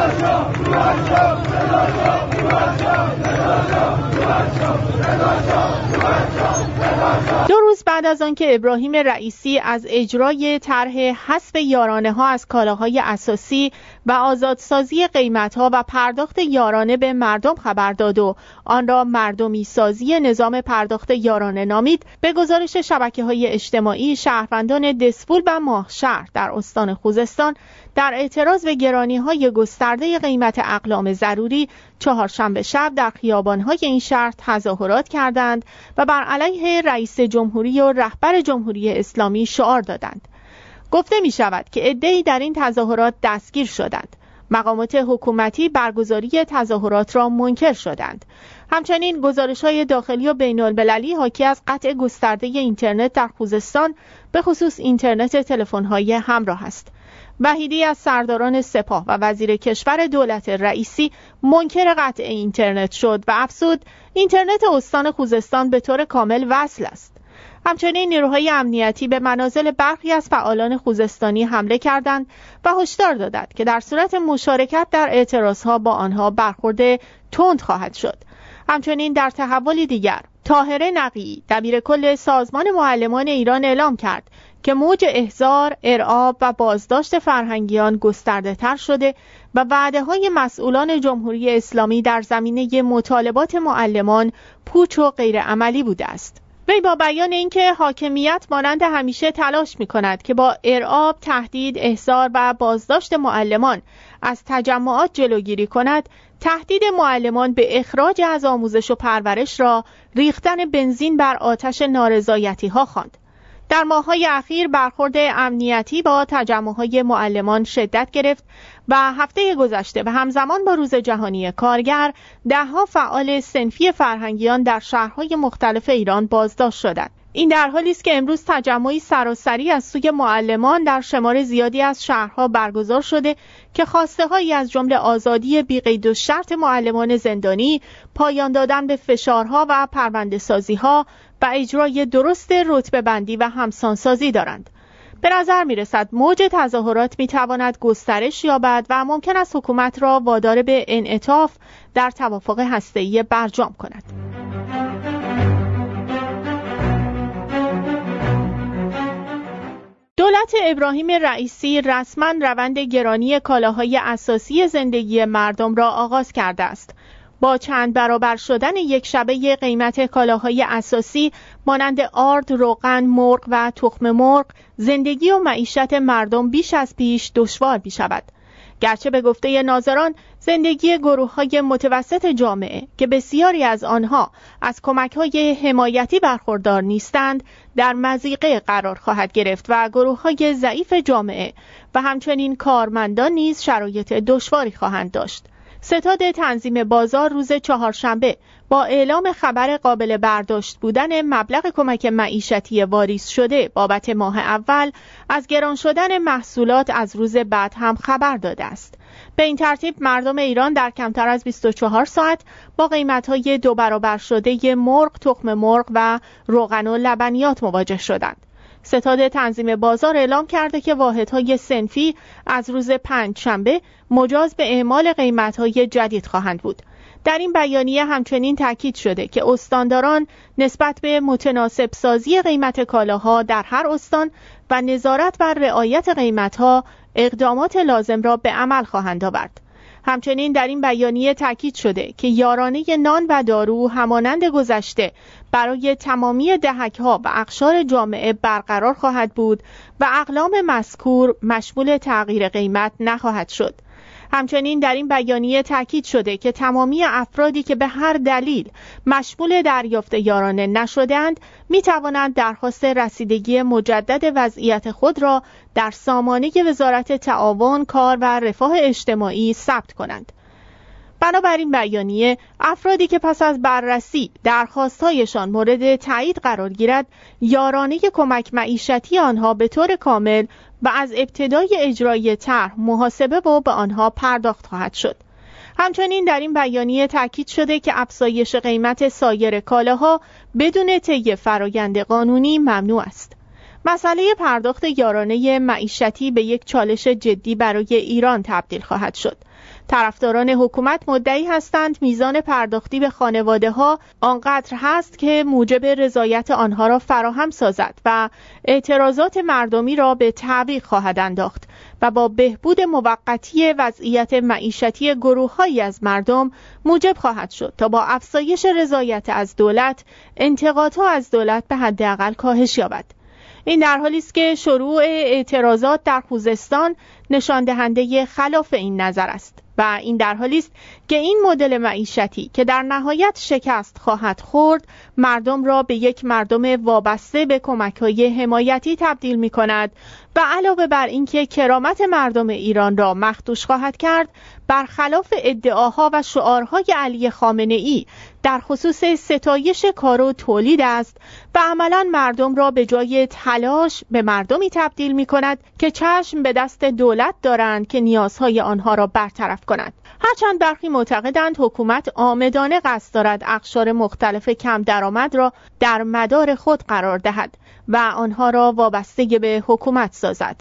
دو روز بعد از آنکه ابراهیم رئیسی از اجرای طرح حذف یارانه ها از کالاهای اساسی و آزادسازی قیمت‌ها و پرداخت یارانه به مردم خبر داد و آن را مردمی سازی نظام پرداخت یارانه نامید، به گزارش شبکه‌های اجتماعی شهروندان دسفول و ماهشهر در استان خوزستان در اعتراض به گرانی‌های گسترده قیمت اقلام ضروری چهارشنبه شب در خیابان‌های این شهر تظاهرات کردند و بر علیه رئیس جمهوری و رهبر جمهوری اسلامی شعار دادند. گفته می شود که عده‌ای در این تظاهرات دستگیر شدند. مقامات حکومتی برگزاری تظاهرات را منکر شدند. همچنین گزارش‌های داخلی و بین‌المللی حاکی از قطع گسترده اینترنت در خوزستان به خصوص اینترنت تلفن‌های همراه است. وحیدی از سرداران سپاه و وزیر کشور دولت رئیسی منکر قطع اینترنت شد و افزود اینترنت استان خوزستان به طور کامل وصل است. همچنین نیروهای امنیتی به منازل برخی از فعالان خوزستانی حمله کردند و هشدار دادند که در صورت مشارکت در اعتراضها با آنها برخورد تند خواهد شد. همچنین در تحولی دیگر، طاهره نقیی دبیرکل سازمان معلمان ایران اعلام کرد که موج احضار، ارعاب و بازداشت فرهنگیان گسترده تر شده و وعده‌های مسئولان جمهوری اسلامی در زمینه مطالبات معلمان پوچ و غیر عملی بوده است. وی با بیان اینکه حاکمیت مانند همیشه تلاش می‌کند که با ارعاب، تهدید، احضار و بازداشت معلمان از تجمعات جلوگیری کند، تهدید معلمان به اخراج از آموزش و پرورش را ریختن بنزین بر آتش نارضایتی‌ها خواند. در ماه‌های اخیر برخورد امنیتی با تجمع‌های معلمان شدت گرفت و هفته گذشته و همزمان با روز جهانی کارگر، ده‌ها فعال صنفی فرهنگیان در شهرهای مختلف ایران بازداشت شدند. این در حالی است که امروز تجمعی سراسری از سوی معلمان در شمار زیادی از شهرها برگزار شده که خواسته‌هایی از جمله آزادی بی‌قید و شرط معلمان زندانی، پایان دادن به فشارها و پرونده‌سازی‌ها و اجرای درست رتبه‌بندی و همسانسازی دارند. به نظر می‌رسد موج تظاهرات می‌تواند گسترش یابد و ممکن است حکومت را وادار به انعطاف در توافق هسته‌ای برجام کند. دولت ابراهیم رئیسی رسما روند گرانی کالاهای اساسی زندگی مردم را آغاز کرده است. با چند برابر شدن یک شبه قیمت کالاهای اساسی مانند آرد، روغن، مرغ و تخم مرغ، زندگی و معیشت مردم بیش از پیش دشوار می شود. گرچه به گفته ناظران زندگی گروه‌های متوسط جامعه که بسیاری از آنها از کمک‌های حمایتی برخوردار نیستند در مضیقه قرار خواهد گرفت و گروه‌های ضعیف جامعه و همچنین کارمندان نیز شرایط دشواری خواهند داشت. ستاد تنظیم بازار روز چهارشنبه با اعلام خبر قابل برداشت بودن مبلغ کمک معیشتی واریز شده بابت ماه اول از گران شدن محصولات از روز بعد هم خبر داده است. به این ترتیب مردم ایران در کمتر از 24 ساعت با قیمت‌های 2 برابر شده مرغ، تخم مرغ و روغن و لبنیات مواجه شدند. ستاد تنظیم بازار اعلام کرده که واحدهای صنفی از روز پنجشنبه مجاز به اعمال قیمت‌های جدید خواهند بود. در این بیانیه همچنین تاکید شده که استانداران نسبت به متناسب سازی قیمت کالاها در هر استان و نظارت بر رعایت قیمت‌ها اقدامات لازم را به عمل خواهند آورد. همچنین در این بیانیه تاکید شده که یارانه نان و دارو همانند گذشته برای تمامی دهک‌ها و اقشار جامعه برقرار خواهد بود و اقلام مذکور مشمول تغییر قیمت نخواهد شد. همچنین در این بیانیه تاکید شده که تمامی افرادی که به هر دلیل مشمول دریافت یارانه نشدند می توانند درخواست رسیدگی مجدد وضعیت خود را در سامانه وزارت تعاون، کار و رفاه اجتماعی ثبت کنند. بنابراین بیانیه افرادی که پس از بررسی درخواست‌هایشان مورد تایید قرار گیرد، یارانه کمک معیشتی آنها به طور کامل و از ابتدای اجرای طرح محاسبه و به آنها پرداخت خواهد شد. همچنین در این بیانیه تاکید شده که افزایش قیمت سایر کالاها بدون طی فرآیند قانونی ممنوع است. مسئله پرداخت یارانه معیشتی به یک چالش جدی برای ایران تبدیل خواهد شد. طرفداران حکومت مدعی هستند میزان پرداختی به خانواده‌ها آنقدر هست که موجب رضایت آنها را فراهم سازد و اعتراضات مردمی را به تعویق خواهد انداخت و با بهبود موقتی وضعیت معیشتی گروه‌هایی از مردم موجب خواهد شد تا با افزایش رضایت از دولت، انتقادها از دولت به حداقل کاهش یابد. این در حالی است که شروع اعتراضات در خوزستان نشان دهنده خلاف این نظر است و این در حالی است که این مدل معیشتی که در نهایت شکست خواهد خورد مردم را به یک مردم وابسته به کمک‌های حمایتی تبدیل می‌کند و علاوه بر اینکه کرامت مردم ایران را مخدوش خواهد کرد، برخلاف ادعاها و شعارهای علی خامنه‌ای در خصوص ستایش کار و تولید است و عملاً مردم را به جای تلاش به مردمی تبدیل می‌کند که چشم به دست دولت دارند که نیازهای آنها را برطرف کند. هرچند برخی معتقدند حکومت عامدانه قصد دارد اقشار مختلف کم درآمد را در مدار خود قرار دهد و آنها را وابسته به حکومت سازد.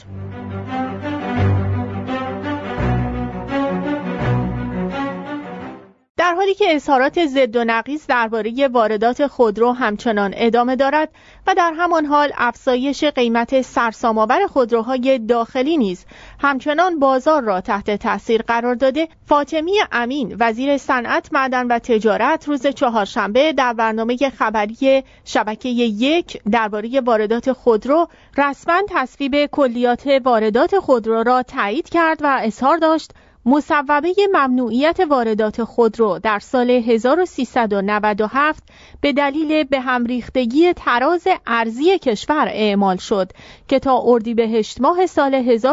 در حالی که اظهارات ضد و نقیض درباره واردات خودرو همچنان ادامه دارد و در همان حال افزایش قیمت سرسام‌آور خودروهای داخلی نیز همچنان بازار را تحت تاثیر قرار داده، فاطمی امین وزیر صنعت، معدن و تجارت روز چهارشنبه در برنامه خبری شبکه 1 درباره واردات خودرو رسما تصویب کلیات واردات خودرو را تایید کرد و اظهار داشت مصوبه ممنوعیت واردات خودرو در سال 1397 به دلیل به هم ریختگی تراز ارزی کشور اعمال شد که تا اردیبهشت ماه سال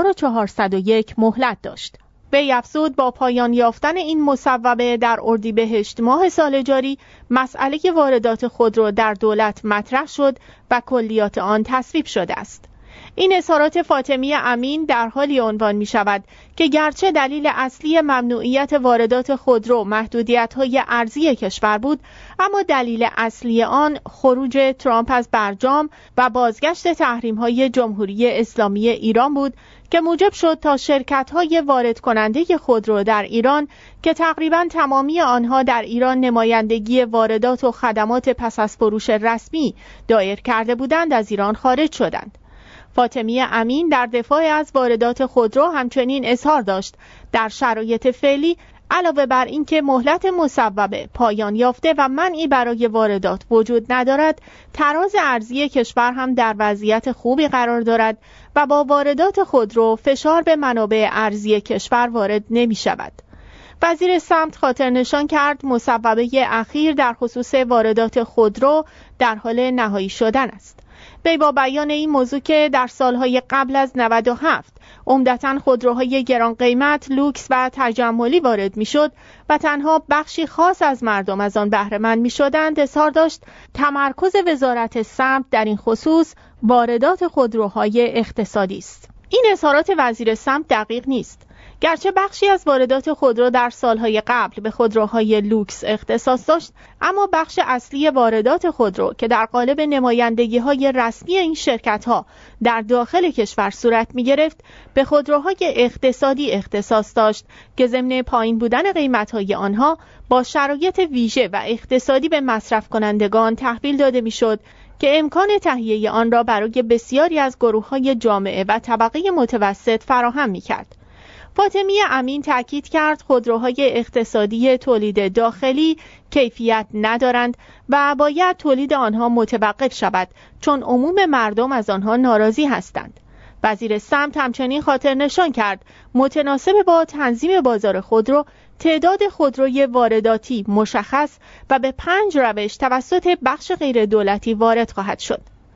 1401 مهلت داشت. وی افزود با پایان یافتن این مصوبه در اردیبهشت ماه سال جاری مسئله واردات خودرو در دولت مطرح شد و کلیات آن تصویب شده است. این اظهارات فاطمی امین در حالی عنوان می شود که گرچه دلیل اصلی ممنوعیت واردات خودرو محدودیت‌های ارزی کشور بود، اما دلیل اصلی آن خروج ترامپ از برجام و بازگشت تحریم‌های جمهوری اسلامی ایران بود که موجب شد تا شرکت‌های وارد کننده خودرو در ایران که تقریباً تمامی آنها در ایران نمایندگی واردات و خدمات پس از فروش رسمی دایر کرده بودند از ایران خارج شدند. فاطمی امین در دفاع از واردات خودرو همچنین اظهار داشت در شرایط فعلی علاوه بر اینکه مهلت مصوبه پایان یافته و منعی برای واردات وجود ندارد، تراز ارزی کشور هم در وضعیت خوبی قرار دارد و با واردات خودرو فشار به منابع ارزی کشور وارد نمی شود. وزیر سمت خاطر نشان کرد مصوبه اخیر در خصوص واردات خودرو در حال نهایی شدن است. وی با بیان این موضوع که در سالهای قبل از 97 عمدتاً خودروهای گران قیمت، لوکس و تجملی وارد میشد و تنها بخشی خاص از مردم از آن بهره مند میشدند، اظهار داشت تمرکز وزارت سمت در این خصوص واردات خودروهای اقتصادی است. این اظهارات وزیر سمت دقیق نیست. گرچه بخشی از واردات خودرو در سالهای قبل به خودروهای لوکس اختصاص داشت، اما بخش اصلی واردات خودرو که در قالب نمایندگی‌های رسمی این شرکت‌ها در داخل کشور صورت می‌گرفت، به خودروهای اقتصادی اختصاص داشت که ضمن پایین بودن قیمت‌های آنها با شرایط ویژه و اقتصادی به مصرف کنندگان تحویل داده می‌شد که امکان تهیه آن را برای بسیاری از گروه‌های جامعه و طبقه متوسط فراهم می‌کرد. فاطمی امین تاکید کرد خودروهای اقتصادی تولید داخلی کیفیت ندارند و باید تولید آنها متوقف شود چون عموم مردم از آنها ناراضی هستند. وزیر سمت همچنین خاطر نشان کرد متناسب با تنظیم بازار خودرو تعداد خودروی وارداتی مشخص و به 5 روش توسط بخش غیر دولتی وارد خواهد شد.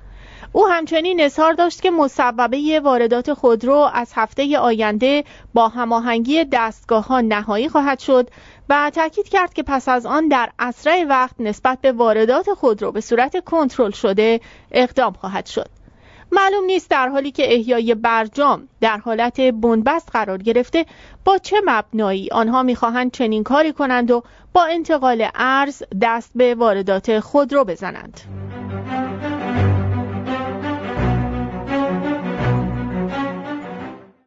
او همچنین اظهار داشت که مصوبه واردات خودرو از هفته آینده با هماهنگی دستگاه‌ها نهایی خواهد شد و تاکید کرد که پس از آن در اسرع وقت نسبت به واردات خودرو به صورت کنترل شده اقدام خواهد شد. معلوم نیست در حالی که احیای برجام در حالت بنبست قرار گرفته با چه مبنایی آنها می‌خواهند چنین کاری کنند و با انتقال ارز دست به واردات خودرو بزنند.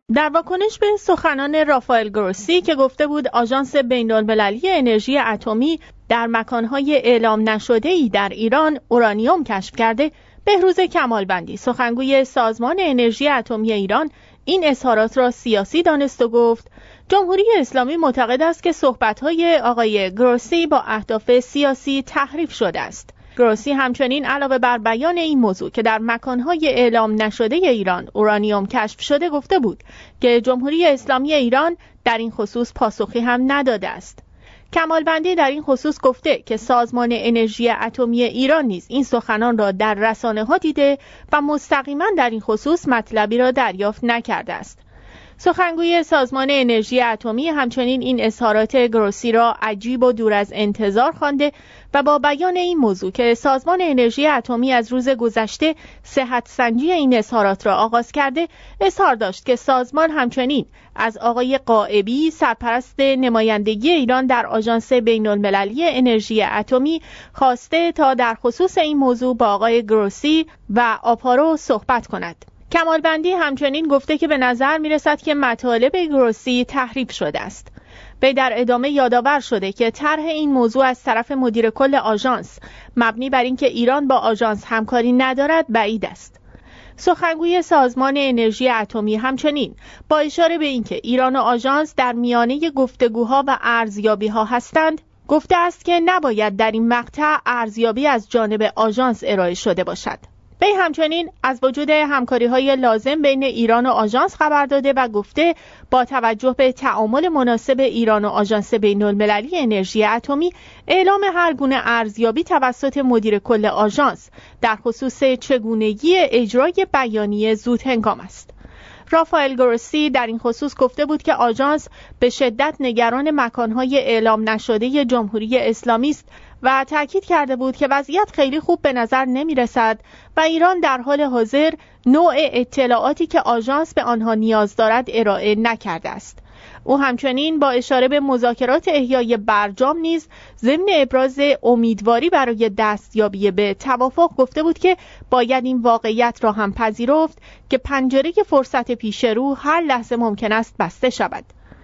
در واکنش به سخنان رافائل گروسی که گفته بود آژانس بین‌المللی انرژی اتمی در مکانهای اعلام نشده‌ای در ایران اورانیوم کشف کرده، بهروز کمالوندی سخنگوی سازمان انرژی اتمی ایران این اظهارات را سیاسی دانست و گفت جمهوری اسلامی معتقد است که صحبت‌های آقای گروسی با اهداف سیاسی تحریف شده است. گروسی همچنین علاوه بر بیان این موضوع که در مکانهای اعلام نشده ایران اورانیوم کشف شده گفته بود که جمهوری اسلامی ایران در این خصوص پاسخی هم نداده است. کمالوندی در این خصوص گفته که سازمان انرژی اتمی ایران نیز این سخنان را در رسانه‌ها دیده و مستقیما در این خصوص مطلبی را دریافت نکرده است. سخنگوی سازمان انرژی اتمی همچنین این اظهارات گروسی را عجیب و دور از انتظار خوانده و با بیان این موضوع که سازمان انرژی اتمی از روز گذشته صحت سنجی این اظهارات را آغاز کرده، اظهار داشت که سازمان همچنین از آقای قائبی سرپرست نمایندگی ایران در آژانس بین‌المللی انرژی اتمی خواسته تا در خصوص این موضوع با آقای گروسی و آپارو صحبت کند. کمالوندی همچنین گفته که به نظر می‌رسد که مطالب گروسی تحریف شده است. وی در ادامه یادآور شده که طرح این موضوع از طرف مدیر کل آژانس مبنی بر اینکه ایران با آژانس همکاری ندارد بعید است. سخنگوی سازمان انرژی اتمی همچنین با اشاره به اینکه ایران و آژانس در میانه گفتگوها و ارزیابی‌ها هستند، گفته است که نباید در این مقطع ارزیابی از جانب آژانس ارائه شده باشد. وی همچنین از وجود همکاری‌های لازم بین ایران و آژانس خبر داده و گفته با توجه به تعامل مناسب ایران و آژانس بین‌المللی انرژی اتمی اعلام هر گونه ارزیابی توسط مدیر کل آژانس در خصوص چگونگی اجرای بیانیه زود هنگام است. رافائل گروسی در این خصوص گفته بود که آژانس به شدت نگران مکانهای اعلام نشده جمهوری اسلامی است و تأکید کرده بود که وضعیت خیلی خوب به نظر نمی رسد و ایران در حال حاضر نوع اطلاعاتی که آژانس به آنها نیاز دارد ارائه نکرده است. او همچنین با اشاره به مذاکرات احیای برجام نیز ضمن ابراز امیدواری برای دستیابی به توافق گفته بود که باید این واقعیت را هم پذیرفت که پنجره فرصت پیش رو هر لحظه ممکن است بسته شود.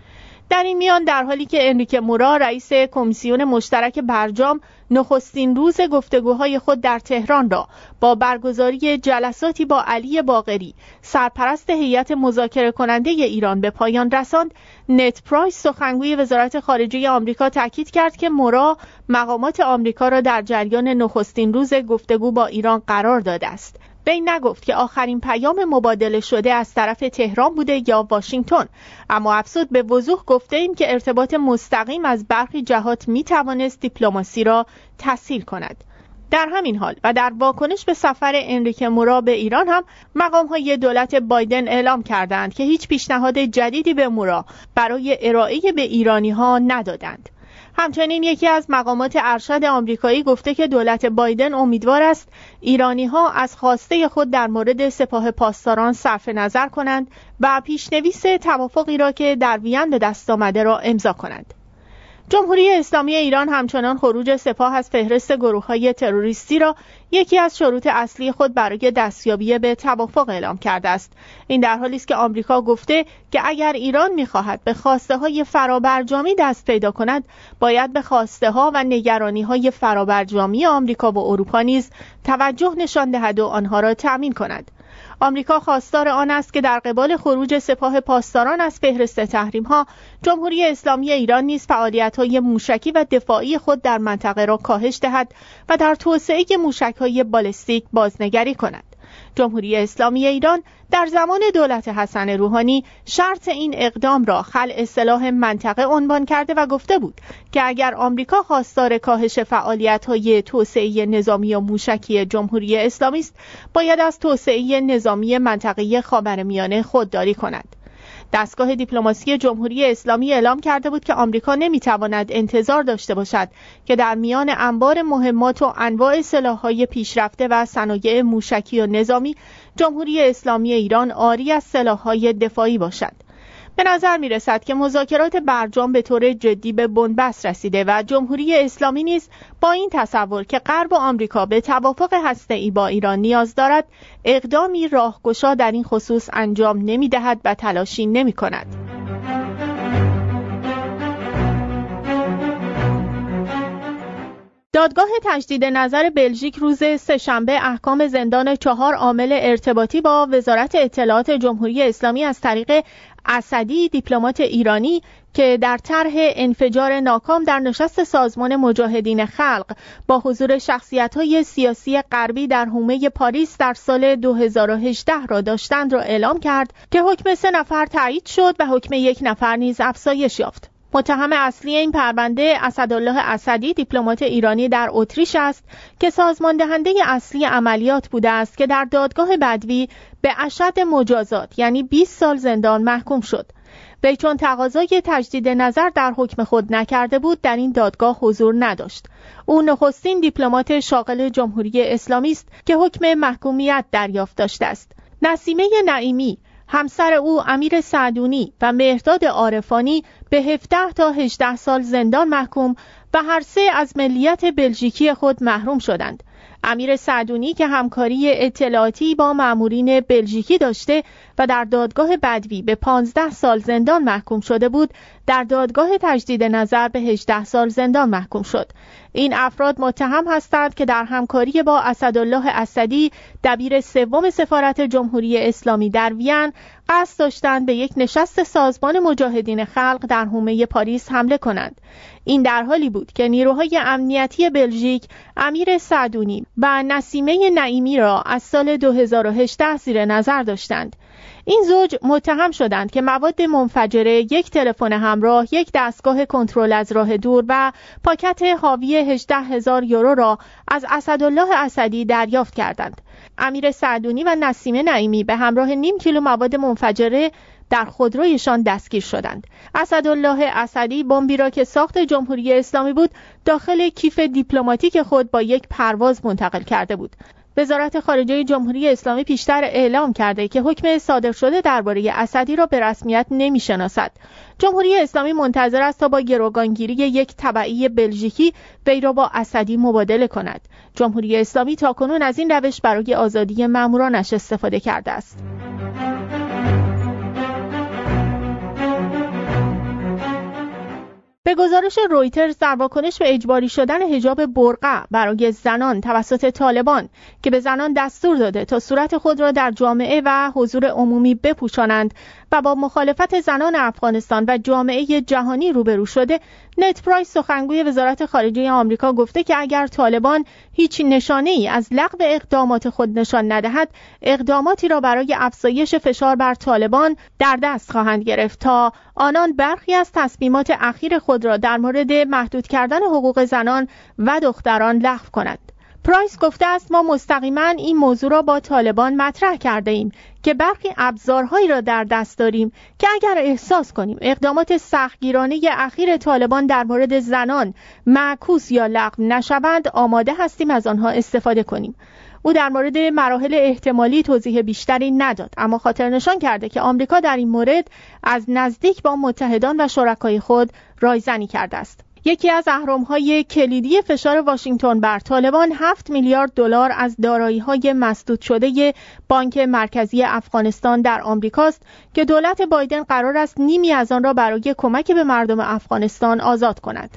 در این میان در حالی که انریکه مورا رئیس کمیسیون مشترک برجام نخستین روز گفتگوهای خود در تهران را با برگزاری جلساتی با علی باقری سرپرست هیئت مذاکره کننده ایران به پایان رساند، نت پرایس سخنگوی وزارت خارجه آمریکا تاکید کرد که مورا مقامات آمریکا را در جریان نخستین روز گفتگو با ایران قرار داده است. وی نگفت که آخرین پیام مبادله شده از طرف تهران بوده یا واشنگتن، اما افزود به وضوح گفته ایم که ارتباط مستقیم از برخی جهات می توانست دیپلماسی را تسهیل کند. در همین حال و در واکنش به سفر انریکه مورا به ایران هم مقام‌های دولت بایدن اعلام کردند که هیچ پیشنهاد جدیدی به مورا برای ارائه به ایرانی‌ها ندادند. همچنین یکی از مقامات ارشد آمریکایی گفته که دولت بایدن امیدوار است ایرانی‌ها از خواسته خود در مورد سپاه پاسداران صرف نظر کنند و پیشنویس توافقی را که در وین به دست آمده را امضا کنند. جمهوری اسلامی ایران همچنان خروج سپاه از فهرست گروه‌های تروریستی را یکی از شروط اصلی خود برای دستیابی به توافق اعلام کرده است. این در حالی است که آمریکا گفته که اگر ایران می‌خواهد به خواسته‌های فرابرجامی دست پیدا کند، باید به خواسته‌ها و نگرانی‌های فرابرجامی آمریکا و اروپا نیز توجه نشان دهد و آنها را تأمین کند. آمریکا خواستار آن است که در قبال خروج سپاه پاسداران از فهرست تحریم‌ها، جمهوری اسلامی ایران نیز فعالیت‌های موشکی و دفاعی خود در منطقه را کاهش دهد و در توسعه موشک‌های بالستیک بازنگری کند. جمهوری اسلامی ایران در زمان دولت حسن روحانی شرط این اقدام را خلع سلاح منطقه عنوان کرده و گفته بود که اگر آمریکا خواستار کاهش فعالیت‌های توسعه نظامی و موشکی جمهوری اسلامی است، باید از توسعه نظامی منطقه خاورمیانه خودداری کند. دستگاه دیپلماسی جمهوری اسلامی اعلام کرده بود که آمریکا نمیتواند انتظار داشته باشد که در میان انبار مهمات و انواع سلاح‌های پیشرفته و صنایع موشکی و نظامی جمهوری اسلامی ایران عاری از سلاح‌های دفاعی باشد. به نظر می رسد که مذاکرات برجام به طور جدی به بنبست رسیده و جمهوری اسلامی نیز با این تصور که غرب و آمریکا به توافق هسته‌ای با ایران نیاز دارد، اقدامی راهگشا در این خصوص انجام نمی دهد و تلاشی نمی کند. دادگاه تجدید نظر بلژیک روز سه‌شنبه احکام زندان 4 عامل ارتباطی با وزارت اطلاعات جمهوری اسلامی از طریق اسدی، دیپلمات ایرانی که در طرح انفجار ناکام در نشست سازمان مجاهدین خلق با حضور شخصیت‌های سیاسی غربی در حومه پاریس در سال 2018 را داشتند را اعلام کرد که حکم 3 نفر تایید شد و حکم 1 نفر نیز افزایش یافت. متهم اصلی این پرونده اسدالله اسدی، دیپلمات ایرانی در اتریش است که سازماندهنده اصلی عملیات بوده است که در دادگاه بدوی به اشد مجازات یعنی 20 سال زندان محکوم شد. وی چون تقاضای تجدید نظر در حکم خود نکرده بود در این دادگاه حضور نداشت. او نخستین دیپلمات شاغل جمهوری اسلامی است که حکم محکومیت دریافت داشته است. نسیمه نعیمی، همسر او امیر سعدونی و مهرداد عارفانی به 17 تا 18 سال زندان محکوم و هر 3 از ملیت بلژیکی خود محروم شدند. امیر سعدونی که همکاری اطلاعاتی با مامورین بلژیکی داشته و در دادگاه بدوی به 15 سال زندان محکوم شده بود، در دادگاه تجدید نظر به 18 سال زندان محکوم شد. این افراد متهم هستند که در همکاری با اسدالله اسدی، دبیر 3 سفارت جمهوری اسلامی در وین، قصد داشتند به یک نشست سازمان مجاهدین خلق در حومه پاریس حمله کنند. این در حالی بود که نیروهای امنیتی بلژیک امیر سعدونی و نسیمه نعیمی را از سال 2018 زیر نظر داشتند. این زوج متهم شدند که مواد منفجره، 1 تلفن همراه، 1 دستگاه کنترل از راه دور و پاکت حاوی 18,000 یورو را از اسدالله اسدی دریافت کردند. امیر سعدونی و نسیمه نعیمی به همراه 0.5 کیلو مواد منفجره در خودرویشان دستگیر شدند. اسدالله اسدی بمبی را که ساخت جمهوری اسلامی بود داخل کیف دیپلماتیک خود با یک پرواز منتقل کرده بود. وزارت خارجه جمهوری اسلامی پیشتر اعلام کرده که حکم صادر شده درباره اسدی را به رسمیت نمی‌شناسد. جمهوری اسلامی منتظر است تا با گروگانگیری یک تبعی بلژیکی وی را با اسدی مبادله کند. جمهوری اسلامی تاکنون از این روش برای آزادی مامورانش استفاده کرده است. به گزارش رویترز، در واکنش به اجباری شدن حجاب برقع برای زنان توسط طالبان که به زنان دستور داده تا صورت خود را در جامعه و حضور عمومی بپوشانند و با مخالفت زنان افغانستان و جامعه جهانی روبرو شده، نت پرایس سخنگوی وزارت خارجه آمریکا گفته که اگر طالبان هیچ نشانه‌ای از لغو اقدامات خود نشان ندهد، اقداماتی را برای افزایش فشار بر طالبان در دست خواهند گرفت تا آنان برخی از تصمیمات اخیر خود را در مورد محدود کردن حقوق زنان و دختران لغو کنند. پرایس گفته است ما مستقیما این موضوع را با طالبان مطرح کرده ایم که برخی ابزارهایی را در دست داریم که اگر احساس کنیم اقدامات سختگیرانه اخیر طالبان در مورد زنان معکوس یا لغو نشوند، آماده هستیم از آنها استفاده کنیم. او در مورد مراحل احتمالی توضیح بیشتری نداد، اما خاطر نشان کرده که آمریکا در این مورد از نزدیک با متحدان و شرکای خود رایزنی کرده است. یکی از اهرم‌های کلیدی فشار واشنگتن بر طالبان 7 میلیارد دلار از دارایی‌های مسدود شده بانک مرکزی افغانستان در آمریکاست که دولت بایدن قرار است نیمی از آن را برای کمک به مردم افغانستان آزاد کند.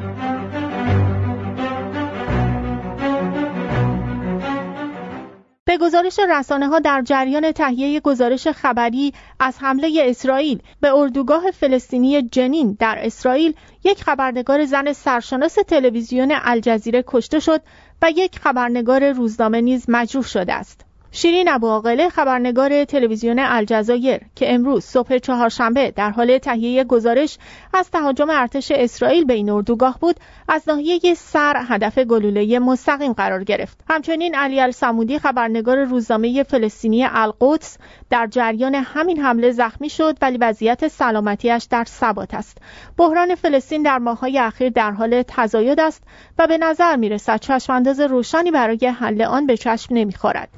به گزارش رسانه‌ها در جریان تهیه گزارش خبری از حمله اسرائیل به اردوگاه فلسطینی جنین در اسرائیل، یک خبرنگار زن سرشناس تلویزیون الجزیره کشته شد و یک خبرنگار روزنامه نیز مجروح شده است. شیرین ابوعاقله، خبرنگار تلویزیون الجزایر که امروز صبح چهارشنبه در حال تهیه گزارش از تهاجم ارتش اسرائیل به این اردوگاه بود، از ناحیه سر هدف گلوله مستقیم قرار گرفت. همچنین علی الصمودی، خبرنگار روزنامه فلسطینی القدس، در جریان همین حمله زخمی شد ولی وضعیت سلامتیش در ثبات است. بحران فلسطین در ماه‌های اخیر در حال تزاید است و به نظر می‌رسد چشم‌انداز روشنی برای حل آن به چشم نمی‌خورد.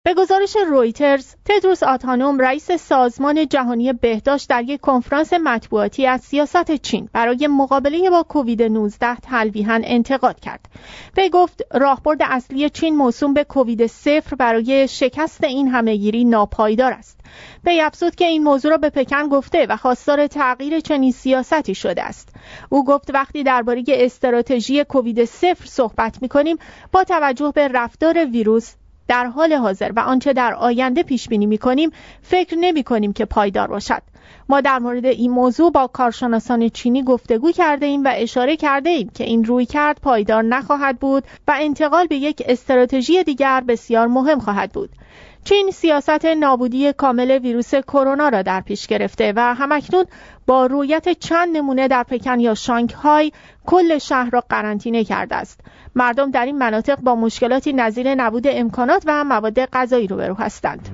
به گزارش رویترز، تدروس آدهانوم رئیس سازمان جهانی بهداشت در یک کنفرانس مطبوعاتی از سیاست چین برای مقابله با کووید 19 تلویحاً انتقاد کرد. وی گفت راهبرد اصلی چین موسوم به کووید 0 برای شکست این همهگیری ناپایدار است. وی افزود که این موضوع را به پکن گفته و خواستار تغییر چنین سیاستی شده است. او گفت وقتی درباره استراتژی کووید 0 صحبت می‌کنیم با توجه به رفتار ویروس در حال حاضر و آنچه در آینده پیش بینی می‌کنیم فکر نمی‌کنیم که پایدار باشد. ما در مورد این موضوع با کارشناسان چینی گفتگو کرده ایم و اشاره کرده ایم که این رویکرد پایدار نخواهد بود و انتقال به یک استراتژی دیگر بسیار مهم خواهد بود. چین سیاست نابودی کامل ویروس کرونا را در پیش گرفته و همکنون با رویت چند نمونه در پکن یا شانگهای کل شهر را قرنطینه کرده است. مردم در این مناطق با مشکلاتی نظیر نبود امکانات و مواد غذایی روبرو هستند.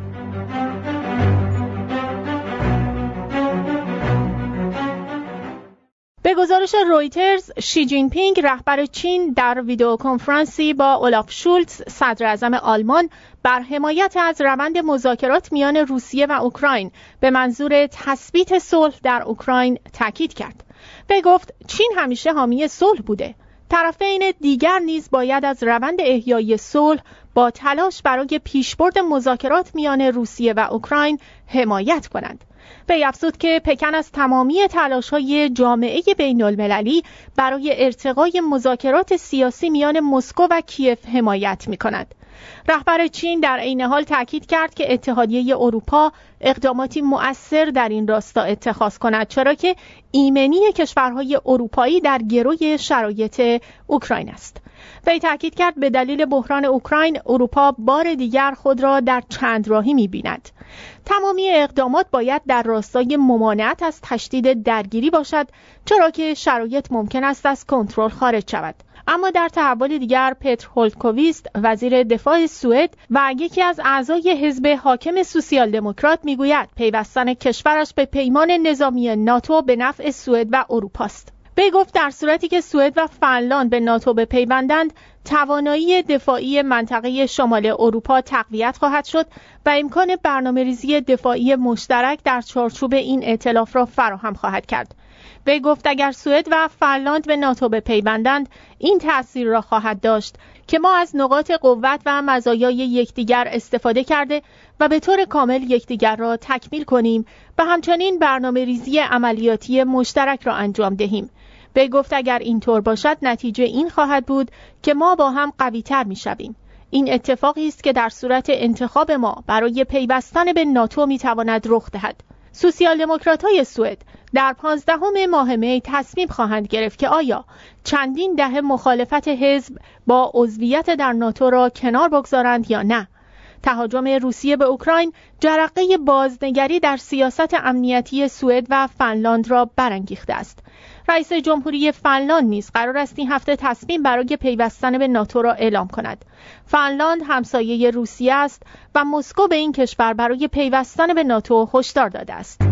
به گزارش رویترز، شی جین پینگ رهبر چین در ویدیو کنفرانسی با اولاف شولتز صدر اعظم آلمان بر حمایت از روند مذاکرات میان روسیه و اوکراین به منظور تثبیت صلح در اوکراین تاکید کرد. وی گفت چین همیشه حامی صلح بوده. طرفین دیگر نیز باید از روند احیای صلح با تلاش برای پیشبرد مذاکرات میان روسیه و اوکراین حمایت کنند. وی افزود که پکن از تمامی تلاش‌های جامعه بین‌المللی برای ارتقای مذاکرات سیاسی میان مسکو و کیف حمایت می‌کند. رهبر چین در عین حال تاکید کرد که اتحادیه اروپا اقداماتی مؤثر در این راستا اتخاذ کند، چرا که ایمنی کشورهای اروپایی در گروی شرایط اوکراین است. وی تاکید کرد به دلیل بحران اوکراین اروپا بار دیگر خود را در چند راهی می‌بیند. تمامی اقدامات باید در راستای ممانعت از تشدید درگیری باشد، چرا که شرایط ممکن است از کنترل خارج شود. اما در تحول دیگر پتر هولتکویست وزیر دفاع سوئد و یکی از اعضای حزب حاکم سوسیال دموکرات میگوید پیوستن کشورش به پیمان نظامی ناتو به نفع سوئد و اروپا است. وی گفت در صورتی که سوئد و فنلاند به ناتو بپیوندند، توانایی دفاعی منطقه شمال اروپا تقویت خواهد شد و امکان برنامه‌ریزی دفاعی مشترک در چارچوب این ائتلاف را فراهم خواهد کرد. وی گفت اگر سوئد و فنلاند به ناتو بپیوندند، این تأثیر را خواهد داشت که ما از نقاط قوت و مزایای یکدیگر استفاده کرده و به طور کامل یکدیگر را تکمیل کنیم و همچنین برنامه‌ریزی عملیاتی مشترک را انجام دهیم. وی گفت اگر اینطور باشد نتیجه این خواهد بود که ما با هم قوی‌تر می‌شویم. این اتفاقی است که در صورت انتخاب ما برای پیوستن به ناتو می‌تواند رخ دهد. سوسیال دموکرات‌های سوئد در 15 ماه می تصمیم خواهند گرفت که آیا چندین دهه مخالفت حزب با عضویت در ناتو را کنار بگذارند یا نه. تهاجم روسیه به اوکراین جرقه بازنگری در سیاست امنیتی سوئد و فنلاند را برانگیخته است. رئیس جمهوری فنلاند نیز قرار است این هفته تصمیم برای پیوستن به ناتو را اعلام کند. فنلاند همسایه روسیه است و مسکو به این کشور برای پیوستن به ناتو هشدار داده است.